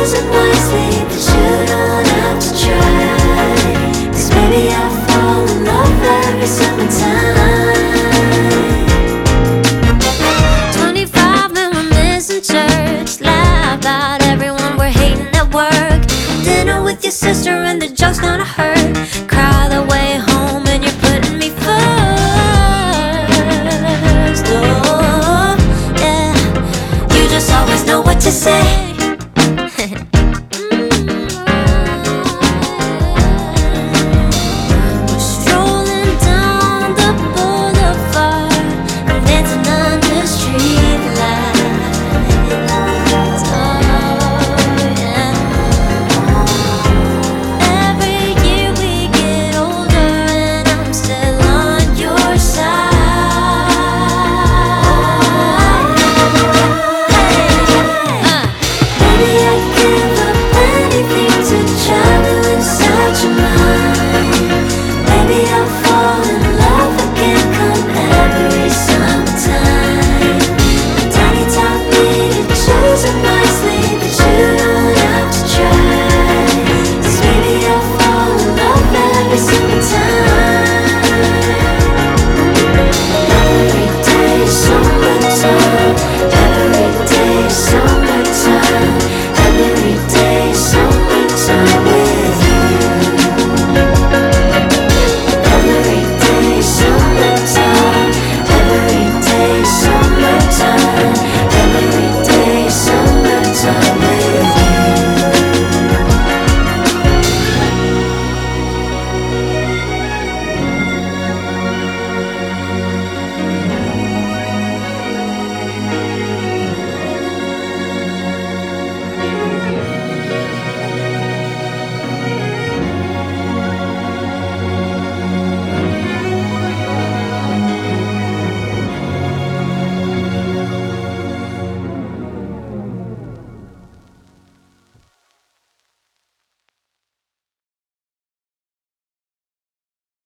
choosing wisely, but you don't have to try. 'Cause baby, I fall in love every summertime. 25 and we're missing church. Laugh about everyone we're hating at work. Dinner with your sister and the joke's gonna hurt.